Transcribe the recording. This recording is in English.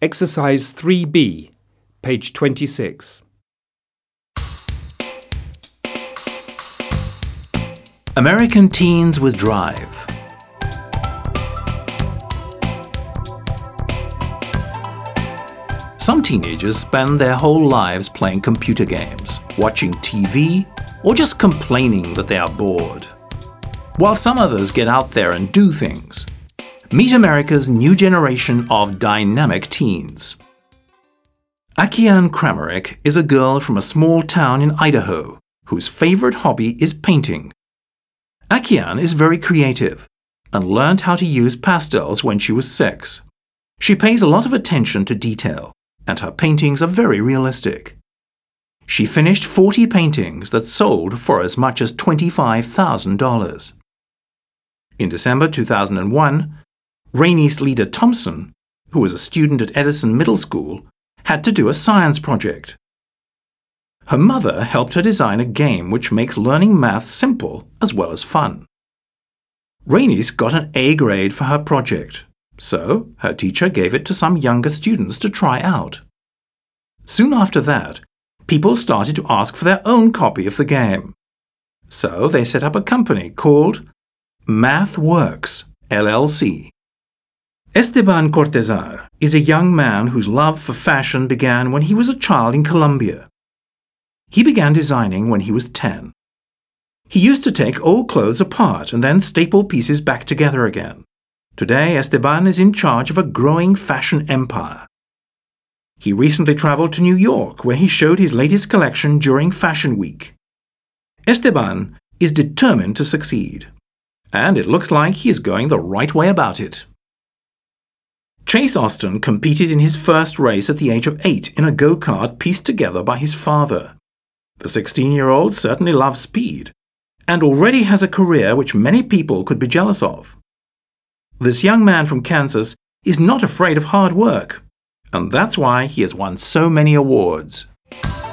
Exercise 3B, page 26. American Teens with Drive. Some teenagers spend their whole lives playing computer games, watching TV, or just complaining that they are bored. While some others get out there and do things. Meet America's new generation of dynamic teens. Akiane Kramaric is a girl from a small town in Idaho whose favorite hobby is painting. Akiane is very creative and learned how to use pastels when she was 6. She pays a lot of attention to detail, and her paintings are very realistic. She finished 40 paintings that sold for as much as $25,000. In December 2001, Rainice Leda Thompson, who was a student at Edison Middle School, had to do a science project. Her mother helped her design a game which makes learning math simple as well as fun. Rainice got an A grade for her project, so her teacher gave it to some younger students to try out. Soon after that, people started to ask for their own copy of the game. So they set up a company called MathWorks, LLC. Esteban Cortezar is a young man whose love for fashion began when he was a child in Colombia. He began designing when he was 10. He used to take old clothes apart and then staple pieces back together again. Today, Esteban is in charge of a growing fashion empire. He recently traveled to New York, where he showed his latest collection during Fashion Week. Esteban is determined to succeed, and it looks like he is going the right way about it. Chase Austin competed in his first race at the age of 8 in a go-kart pieced together by his father. The 16-year-old certainly loves speed, and already has a career which many people could be jealous of. This young man from Kansas is not afraid of hard work, and that's why he has won so many awards.